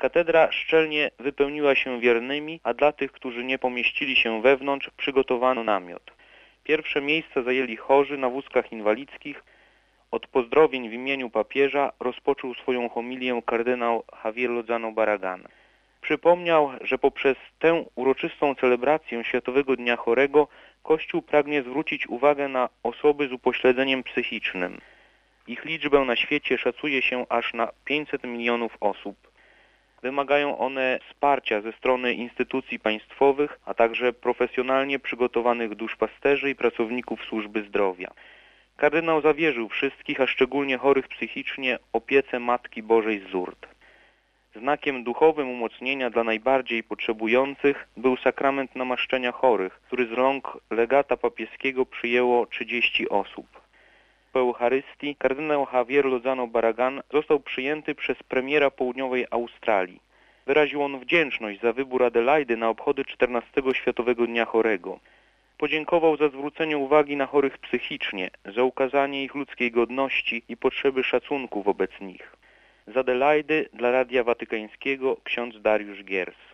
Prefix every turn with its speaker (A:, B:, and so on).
A: Katedra szczelnie wypełniła się wiernymi, a dla tych, którzy nie pomieścili się wewnątrz, przygotowano namiot. Pierwsze miejsca zajęli chorzy na wózkach inwalidzkich. Od pozdrowień w imieniu papieża rozpoczął swoją homilię kardynał Javier Lozano Barragán. Przypomniał, że poprzez tę uroczystą celebrację Światowego Dnia Chorego Kościół pragnie zwrócić uwagę na osoby z upośledzeniem psychicznym. Ich liczbę na świecie szacuje się aż na 500 milionów osób. Wymagają one wsparcia ze strony instytucji państwowych, a także profesjonalnie przygotowanych duszpasterzy i pracowników służby zdrowia. Kardynał zawierzył wszystkich, a szczególnie chorych psychicznie, opiece Matki Bożej z Lourdes. Znakiem duchowym umocnienia dla najbardziej potrzebujących był sakrament namaszczenia chorych, który z rąk legata papieskiego przyjęło 30 osób. Po Eucharystii kardynał Javier Lozano Barragán został przyjęty przez premiera południowej Australii. Wyraził on wdzięczność za wybór Adelaidy na obchody 14. Światowego Dnia Chorego. Podziękował za zwrócenie uwagi na chorych psychicznie, za ukazanie ich ludzkiej godności i potrzeby szacunku wobec nich. Z Adelaidy dla Radia Watykańskiego ksiądz Dariusz Giers.